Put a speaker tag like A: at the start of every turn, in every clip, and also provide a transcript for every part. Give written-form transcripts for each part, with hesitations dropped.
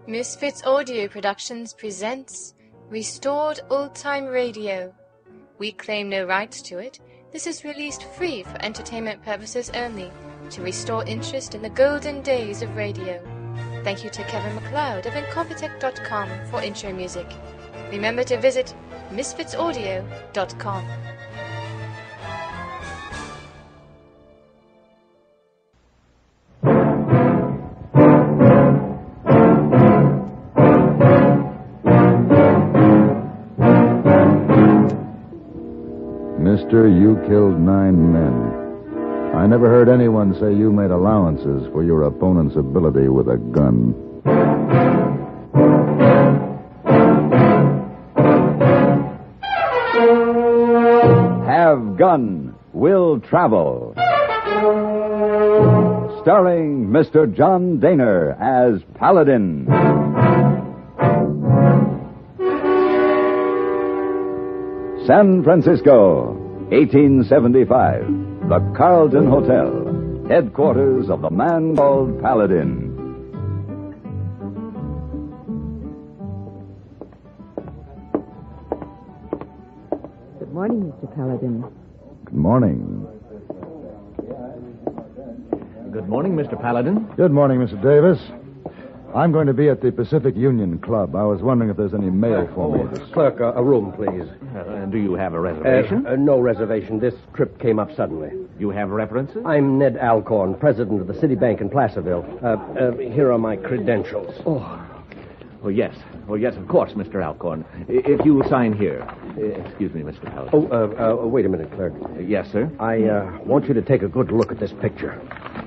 A: Misfits Audio Productions presents Restored Old-Time Radio. We claim no rights to it. This is released free for entertainment purposes only, to restore interest in the golden days of radio. Thank you to Kevin MacLeod of Incompetech.com for intro music. Remember to visit misfitsaudio.com.
B: Mister, you killed 9 men. I never heard anyone say you made allowances for your opponent's ability with a gun.
C: Have Gun, Will Travel. Starring Mr. John Daner as Paladin. San Francisco, 1875. The Carlton Hotel, headquarters of the man called Paladin.
D: Good morning, Mr. Paladin.
B: Good morning.
E: Good morning, Mr. Paladin.
B: Good morning, Mr. Davis. I'm going to be at the Pacific Union Club. I was wondering if there's any mail for me.
F: Clerk, a room, please.
E: Do you have a reservation?
F: No reservation. This trip came up suddenly.
E: You have references?
F: I'm Ned Alcorn, president of the Citibank in Placerville. Here are my credentials.
E: Oh, yes. Oh, yes, of course, Mr. Alcorn. If you will sign here. Excuse me, Mr. Paladin.
F: Wait a minute, clerk.
E: Yes, sir?
F: I want you to take a good look at this picture.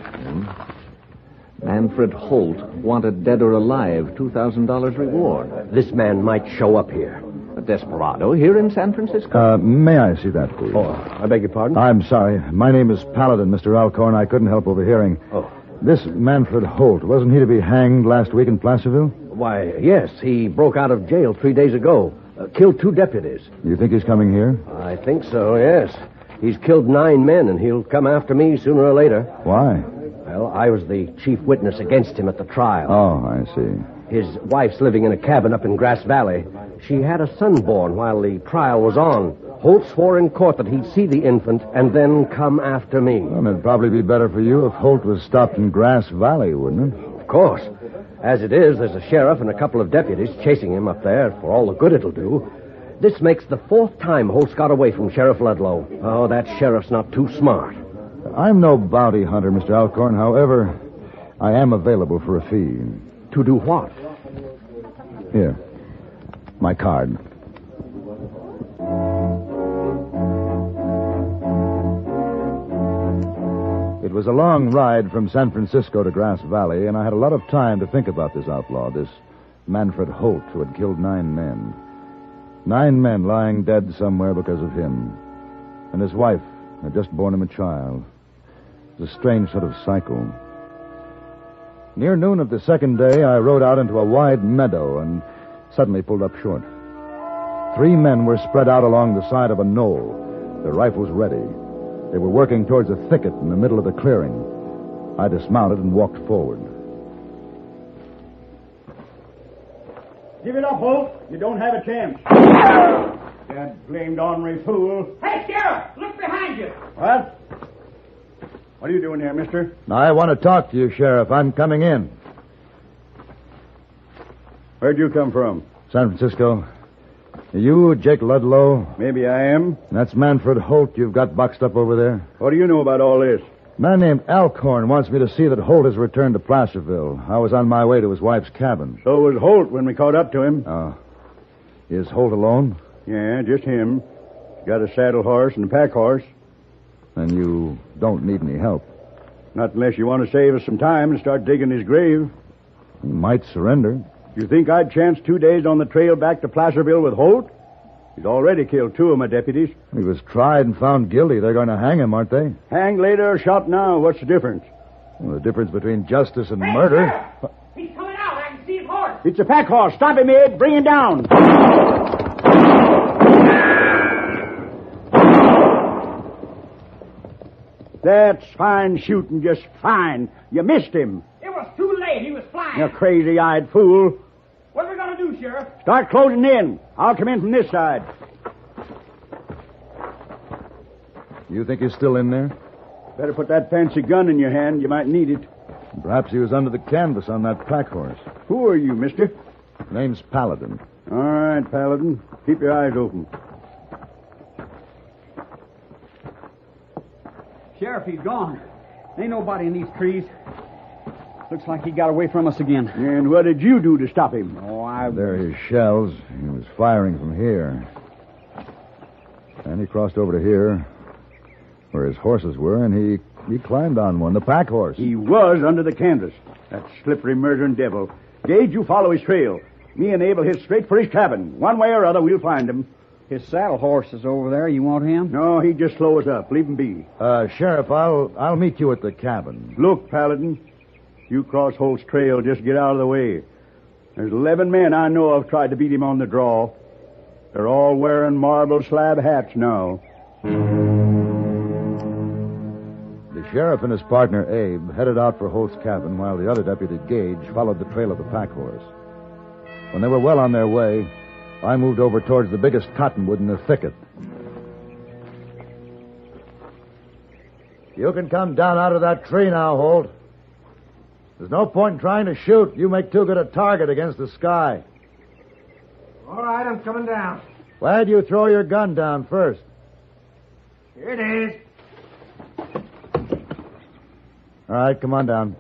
E: Manfred Holt, wanted dead or alive, $2,000 reward.
F: This man might show up here.
E: A desperado here in San Francisco.
B: May I see that, please?
F: I beg your pardon?
B: I'm sorry. My name is Paladin, Mr. Alcorn. I couldn't help overhearing. This Manfred Holt, wasn't he to be hanged last week in Placerville?
F: Why, yes. He broke out of jail 3 days ago. Killed 2 deputies.
B: You think he's coming here?
F: I think so, yes. He's killed 9 men, and he'll come after me sooner or later.
B: Why?
F: Well, I was the chief witness against him at the trial.
B: Oh, I see.
F: His wife's living in a cabin up in Grass Valley. She had a son born while the trial was on. Holt swore in court that he'd see the infant and then come after me.
B: Well, it'd probably be better for you if Holt was stopped in Grass Valley, wouldn't it?
F: Of course. As it is, there's a sheriff and a couple of deputies chasing him up there for all the good it'll do. This makes the 4th time Holt's got away from Sheriff Ludlow. Oh, that sheriff's not too smart.
B: I'm no bounty hunter, Mr. Alcorn. However, I am available for a fee.
F: To do what?
B: Here. My card. It was a long ride from San Francisco to Grass Valley, and I had a lot of time to think about this outlaw, this Manfred Holt, who had killed 9 men. 9 men lying dead somewhere because of him. And his wife had just borne him a child. It was a strange sort of cycle. Near noon of the 2nd day, I rode out into a wide meadow and suddenly pulled up short. 3 men were spread out along the side of a knoll, their rifles ready. They were working towards a thicket in the middle of the clearing. I dismounted and walked forward.
G: Give it up, Holt. You don't have a chance. That blamed ornery fool.
H: Hey, Sheriff! Look behind you!
G: What? What are you doing here, mister?
B: I want to talk to you, Sheriff. I'm coming in.
G: Where'd you come from?
B: San Francisco. Are you Jake Ludlow?
G: Maybe I am.
B: That's Manfred Holt you've got boxed up over there.
G: What do you know about all this?
B: A man named Alcorn wants me to see that Holt has returned to Placerville. I was on my way to his wife's cabin.
G: So was Holt when we caught up to him.
B: Oh. Is Holt alone?
G: Yeah, just him. He's got a saddle horse and a pack horse.
B: Then you don't need any help.
G: Not unless you want to save us some time and start digging his grave.
B: He might surrender.
G: You think I'd chance 2 days on the trail back to Placerville with Holt? He's already killed 2 of my deputies.
B: He was tried and found guilty. They're going to hang him, aren't they?
G: Hanged later or shot now. What's the difference?
B: Well, the difference between justice and murder...
H: Sheriff! He's coming out. I can see his horse.
G: It's a pack horse. Stop him, Ed. Bring him down. That's fine shooting, just fine. You missed him.
H: It was too late. He was flying.
G: You crazy-eyed fool. Start closing in. I'll come in from this side.
B: You think he's still in there?
G: Better put that fancy gun in your hand. You might need it.
B: Perhaps he was under the canvas on that pack horse.
G: Who are you, mister?
B: Name's Paladin.
G: All right, Paladin. Keep your eyes open.
H: Sheriff, he's gone. Ain't nobody in these trees. Looks like he got away from us again.
G: And what did you do to stop him?
B: There are his shells. He was firing from here. And he crossed over to here, where his horses were, and he climbed on one, the pack horse.
G: He was under the canvas. That slippery, murdering devil. Gage, you follow his trail. Me and Abel hit straight for his cabin. One way or other, we'll find him.
H: His saddle horse is over there. You want him?
G: No, he'd just slow us up. Leave him be.
B: Sheriff, I'll meet you at the cabin.
G: Look, Paladin. You cross Holt's trail, just get out of the way. There's 11 men I know of tried to beat him on the draw. They're all wearing marble slab hats now.
B: The sheriff and his partner, Abe, headed out for Holt's cabin while the other deputy, Gage, followed the trail of the pack horse. When they were well on their way, I moved over towards the biggest cottonwood in the thicket. You can come down out of that tree now, Holt. There's no point in trying to shoot. You make too good a target against the sky.
F: All right, I'm coming down.
B: Why'd you throw your gun down first?
F: Here it is.
B: All right, come on down.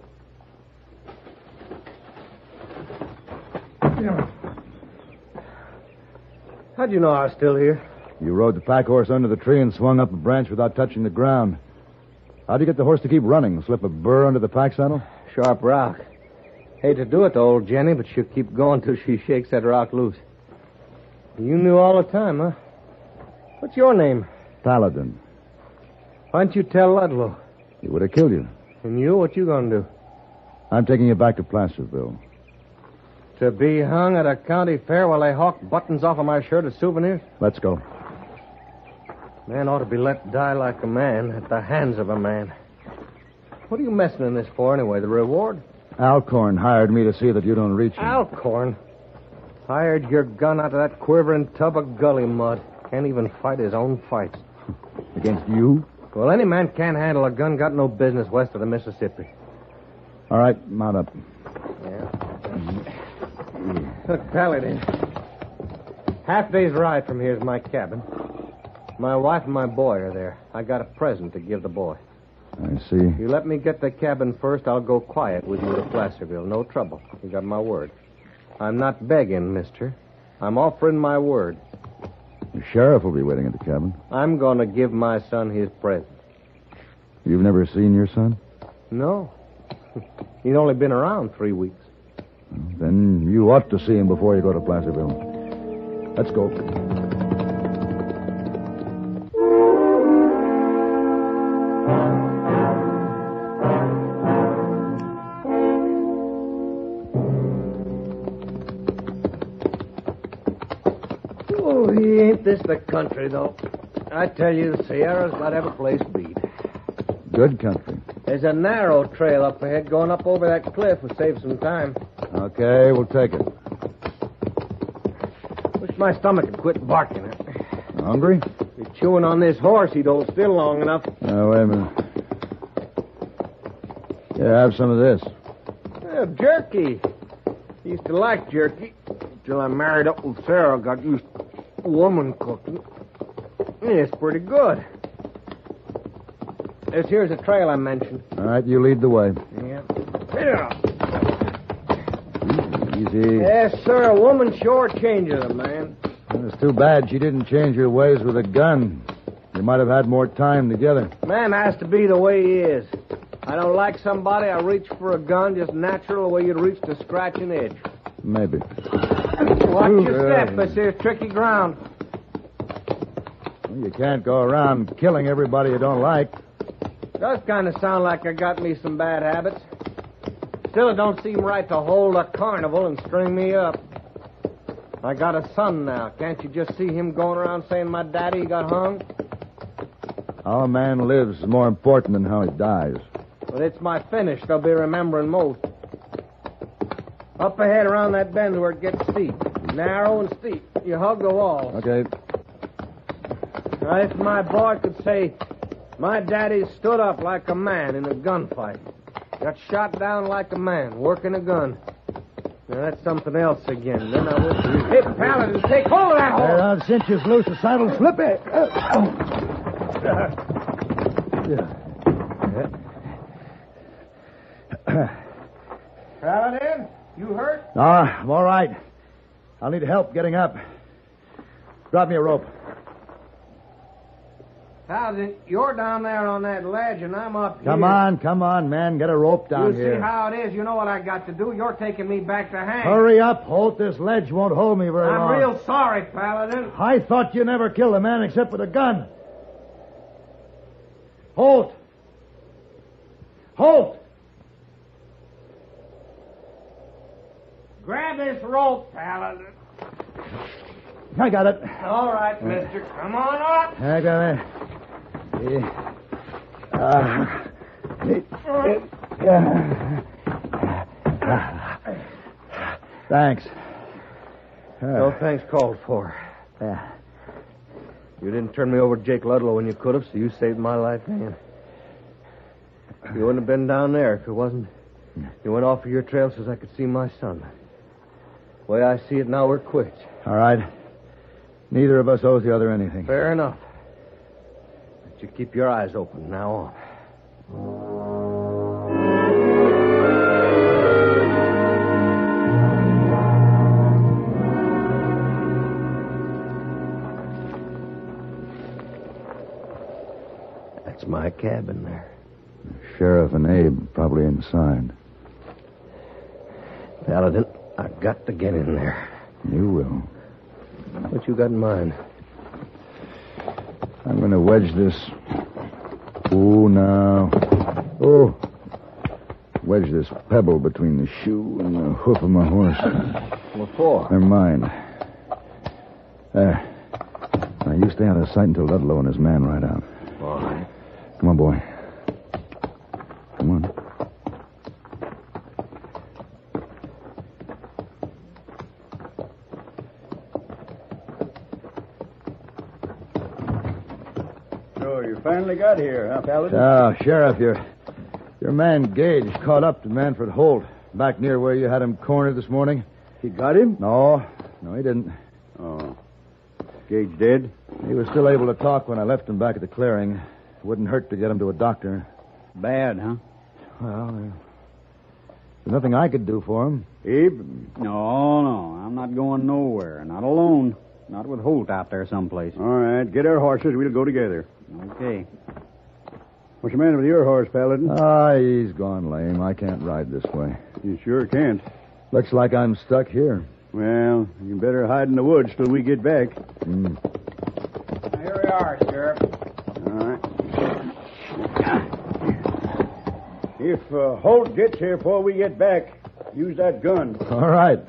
F: How'd you know I was still here?
B: You rode the pack horse under the tree and swung up a branch without touching the ground. How'd you get the horse to keep running? Slip a burr under the pack saddle?
F: Sharp rock. Hate to do it to old Jenny, but she'll keep going till she shakes that rock loose. You knew all the time, huh? What's your name?
B: Paladin.
F: Why didn't you tell Ludlow?
B: He would have killed you.
F: And you, what you gonna do?
B: I'm taking you back to Placerville.
F: To be hung at a county fair while they hawk buttons off of my shirt as souvenirs?
B: Let's go.
F: Man ought to be let die like a man at the hands of a man. What are you messing in this for anyway? The reward?
B: Alcorn hired me to see that you don't reach him.
F: Alcorn? Hired your gun out of that quivering tub of gully mud. Can't even fight his own fights.
B: Against you?
F: Well, any man can't handle a gun, got no business west of the Mississippi.
B: All right, mount up.
F: Yeah. Look, Paladin. Half day's ride from here is my cabin. My wife and my boy are there. I got a present to give the boy.
B: I see.
F: You let me get the cabin first, I'll go quiet with you to Placerville. No trouble. You got my word. I'm not begging, mister. I'm offering my word.
B: The sheriff will be waiting at the cabin.
F: I'm going to give my son his present.
B: You've never seen your son?
F: No. He's only been around 3 weeks.
B: Then you ought to see him before you go to Placerville. Let's go.
F: Oh, ain't this the country, though? I tell you, the Sierra's got every place beat.
B: Good country.
F: There's a narrow trail up ahead going up over that cliff. Will save some time.
B: Okay, we'll take it.
F: Wish my stomach had quit barking.
B: Hungry?
F: Be chewing on this horse, he'd hold still long enough.
B: Now, wait a minute. Yeah, have some of this.
F: Jerky. Used to like jerky. Till I married up with Sarah, got used to woman cooking. It's pretty good. Here's the trail I mentioned.
B: All right, you lead the way.
F: Yeah.
B: Easy.
F: Yes, sir. A woman sure changes a man.
B: It's too bad she didn't change her ways with a gun. You might have had more time together.
F: Man has to be the way he is. I don't like somebody, I reach for a gun just natural the way you'd reach to scratch an edge.
B: Maybe.
F: Watch your step. This here's tricky ground.
B: Well, you can't go around killing everybody you don't like.
F: Does kind of sound like I got me some bad habits. Still, it don't seem right to hold a carnival and string me up. I got a son now. Can't you just see him going around saying my daddy got hung?
B: How a man lives is more important than how he dies.
F: But it's my finish they'll be remembering most. Up ahead around that bend where it gets steep. narrow and steep. You hug the walls.
B: Okay.
F: Now, if my boy could say, my daddy stood up like a man in a gunfight. Got shot down like a man, working a gun. Now, that's something else again. Then I would... Hey, Paladin, take hold of that horse.
B: There, I'll cinch you loose. The saddle's slippy.
F: Paladin, you hurt?
B: I'm all right. I'll need help getting up. Drop me a rope.
F: Paladin, you're down there on that ledge, and I'm up here.
B: Come on, man. Get a rope down here.
F: You see how it is. You know what I got to do. You're taking me back to Hank.
B: Hurry up, Holt. This ledge won't hold me very long.
F: I'm real sorry, Paladin.
B: I thought you never killed a man except with a gun. Holt! Holt!
F: Grab this rope, Paladin.
B: I got it.
F: All right, mister. Come on up.
B: I got it. Thanks.
F: No thanks called for.
B: Yeah.
F: You didn't turn me over to Jake Ludlow when you could have, so you saved my life, man. You wouldn't have been down there if it wasn't. You went off of your trail so I could see my son. The way I see it now, we're quits.
B: All right. Neither of us owes the other anything.
F: Fair enough. But you keep your eyes open from now on. That's my cabin there.
B: Sheriff and Abe probably inside.
F: Paladin, I've got to get in there.
B: You will.
F: What you got in mind?
B: I'm going to wedge this. Oh, now. Oh. Wedge this pebble between the shoe and the hoof of my horse.
F: What for?
B: Never mind. There. Now, you stay out of sight until Ludlow and his man ride out.
F: All right.
B: Come on, boy. Come on.
G: So you finally got here, huh, Paladin?
B: Oh, Sheriff, your man Gage caught up to Manfred Holt back near where you had him cornered this morning.
G: He got him?
B: No, he didn't.
G: Oh. Gage dead?
B: He was still able to talk when I left him back at the clearing. It wouldn't hurt to get him to a doctor.
G: Bad, huh?
B: Well, there's nothing I could do for him.
G: Abe?
H: No, I'm not going nowhere. Not alone. Not with Holt out there someplace.
G: All right, get our horses. We'll go together.
H: Okay.
G: What's the matter with your horse, Paladin?
B: He's gone lame. I can't ride this way.
G: You sure can't.
B: Looks like I'm stuck here.
G: Well, you better hide in the woods till we get back.
F: Here we are, Sheriff.
G: All right. If Holt gets here before we get back, use that gun.
B: All right.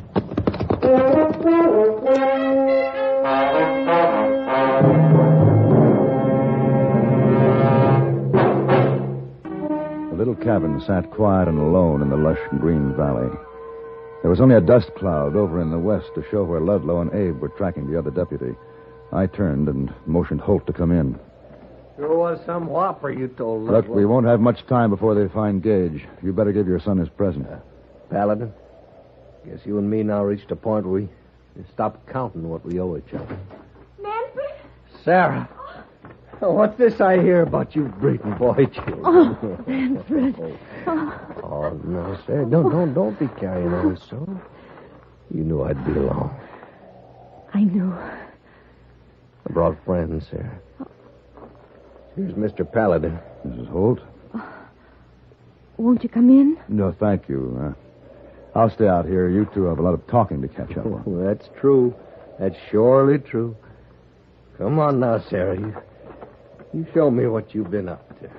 B: The little cabin sat quiet and alone in the lush green valley. There was only a dust cloud over in the west to show where Ludlow and Abe were tracking the other deputy. I turned and motioned Holt to come in.
F: Sure was some whopper you told
B: Look,
F: Ludlow.
B: we won't have much time before they find Gage. You better give your son his present.
F: Paladin, guess you and me now reached a point where we stop counting what we owe each other.
I: Manfred?
F: Sarah. What's this I hear about you breeding boy children?
D: Oh, Manfred.
F: Oh, no, Sarah. Don't be carrying on so. You knew I'd be along.
D: I knew.
F: I brought friends, Sarah. Here's Mr. Paladin.
B: Mrs. Holt?
D: Won't you come in?
B: No, thank you. I'll stay out here. You two have a lot of talking to catch up on.
F: Oh, that's true. That's surely true. Come on now, Sarah. You show me what you've been up to.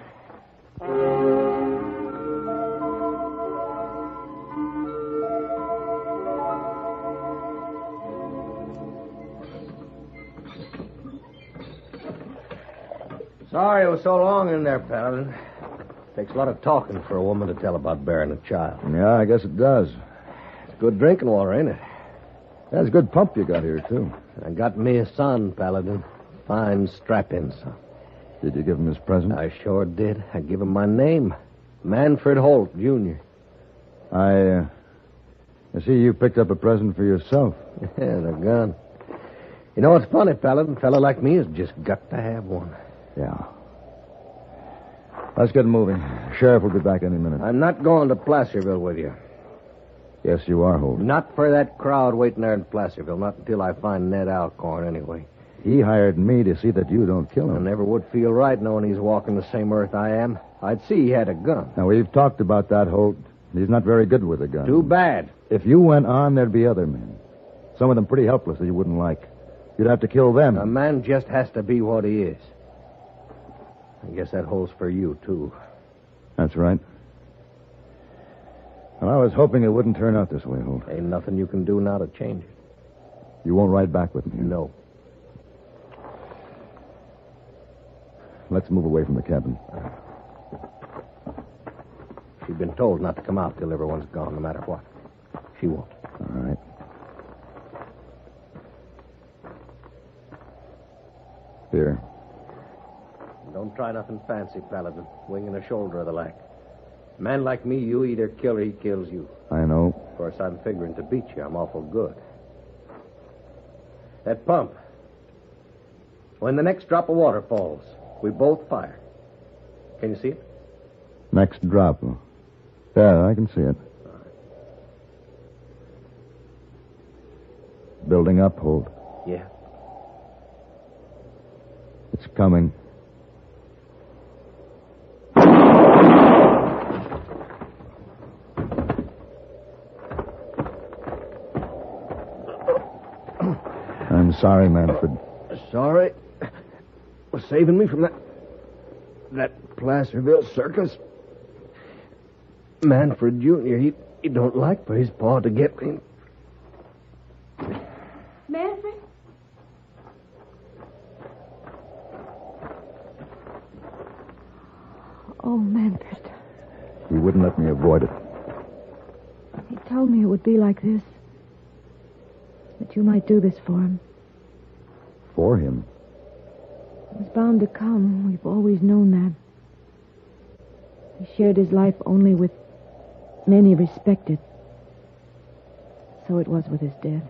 F: Sorry it was so long in there, Paladin. Takes a lot of talking for a woman to tell about bearing a child.
B: Yeah, I guess it does.
F: It's good drinking water, ain't it?
B: That's a good pump you got here, too.
F: I got me a son, Paladin. Fine strap-in son.
B: Did you give him his present?
F: I sure did. I give him my name. Manfred Holt, Jr.
B: I see you picked up a present for yourself.
F: Yeah, the gun. You know what's funny, Paladin? A fella like me has just got to have one.
B: Yeah. Let's get moving. Sheriff will be back any minute.
F: I'm not going to Placerville with you.
B: Yes, you are, Holt.
F: Not for that crowd waiting there in Placerville. Not until I find Ned Alcorn, anyway.
B: He hired me to see that you don't kill him.
F: I never would feel right knowing he's walking the same earth I am. I'd see he had a gun.
B: Now, we've talked about that, Holt. He's not very good with a gun.
F: Too bad.
B: If you went on, there'd be other men. Some of them pretty helpless that you wouldn't like. You'd have to kill them.
F: A man just has to be what he is. I guess that holds for you, too.
B: That's right. Well, I was hoping it wouldn't turn out this way, Holt.
F: Ain't nothing you can do now to change it.
B: You won't ride back with me?
F: No.
B: Let's move away from the cabin.
F: She's been told not to come out till everyone's gone, no matter what. She won't.
B: All right. Here.
F: Don't try nothing fancy, Paladin. Wing and a shoulder of the lack. A man like me, you either kill or he kills you.
B: I know.
F: Of course, I'm figuring to beat you. I'm awful good. That pump. When the next drop of water falls, we both fire. Can you see it?
B: Next drop. Yeah, I can see it. Building up, Holt.
F: Yeah.
B: It's coming. I'm sorry, Manfred.
F: Sorry for saving me from that Placerville circus. Manfred Jr., he don't like for his paw to get me.
D: Manfred? Oh, Manfred.
B: He wouldn't let me avoid it.
D: He told me it would be like this. That you might do this for him.
B: For him?
D: It was bound to come. We've always known that. He shared his life only with men he respected. So it was with his death.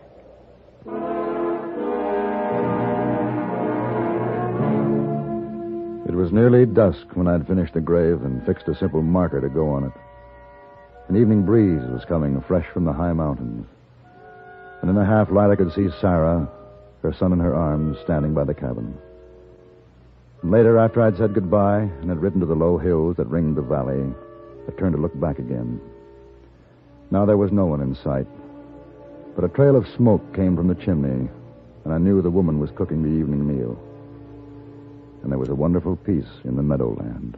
B: It was nearly dusk when I'd finished the grave and fixed a simple marker to go on it. An evening breeze was coming fresh from the high mountains. And in the half-light I could see Sarah, her son in her arms, standing by the cabin. And later, after I'd said goodbye and had ridden to the low hills that ringed the valley, I turned to look back again. Now there was no one in sight, but a trail of smoke came from the chimney, and I knew the woman was cooking the evening meal. And there was a wonderful peace in the meadowland.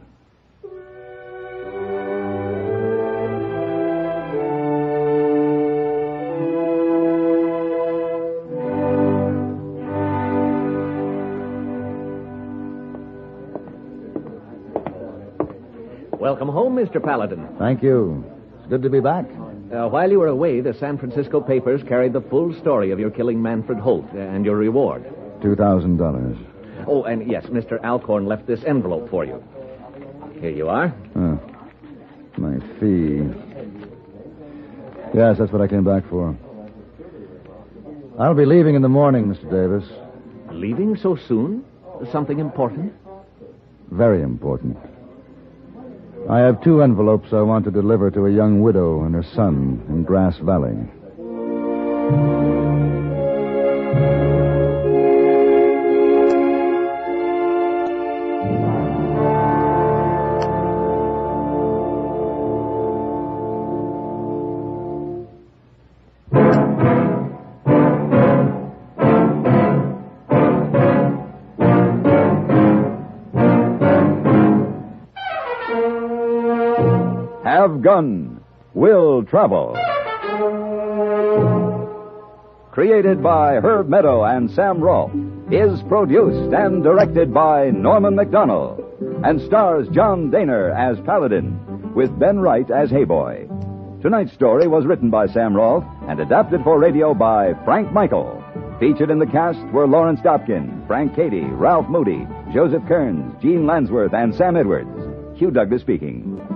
E: Welcome home, Mr. Paladin.
B: Thank you. It's good to be back.
E: While you were away, the San Francisco papers carried the full story of your killing Manfred Holt and your reward.
B: $2,000.
E: Oh, and yes, Mr. Alcorn left this envelope for you. Here you are.
B: Oh, my fee. Yes, that's what I came back for. I'll be leaving in the morning, Mr. Davis.
E: Leaving so soon? Something important?
B: Very important. I have 2 envelopes I want to deliver to a young widow and her son in Grass Valley.
C: Have Gun, Will Travel. Created by Herb Meadow and Sam Rolfe, is produced and directed by Norman McDonald, and stars John Daner as Paladin, with Ben Wright as Hayboy. Tonight's story was written by Sam Rolfe and adapted for radio by Frank Michael. Featured in the cast were Lawrence Dobkin, Frank Cady, Ralph Moody, Joseph Kearns, Gene Lansworth, and Sam Edwards. Hugh Douglas speaking.